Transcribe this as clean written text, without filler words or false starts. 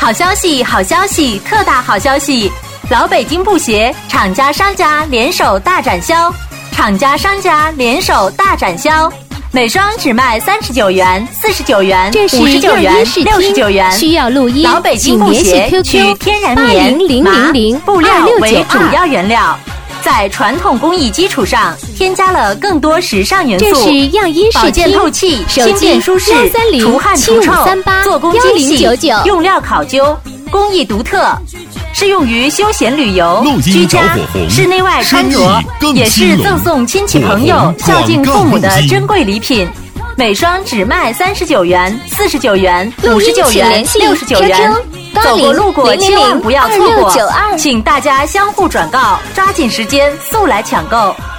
好消息，好消息，特大好消息！老北京布鞋厂家商家联手大展销，厂家商家联手大展销，每双只卖39元、49元、59元、69元。 需要录音， 老北京布鞋取天然棉、麻、布料为主要原料，在传统工艺基础上添加了更多时尚元素。 这是样音视听， 保健透气，轻便舒适，除汗除臭，做工精细，用料考究，工艺独特。适用于休闲旅游、居家、室内外穿着，也是赠送亲戚朋友、孝敬父母的珍贵礼品。每双只卖39元、49元、59元、69元。走过路过千万不要错过，请大家相互转告，抓紧时间速来抢购。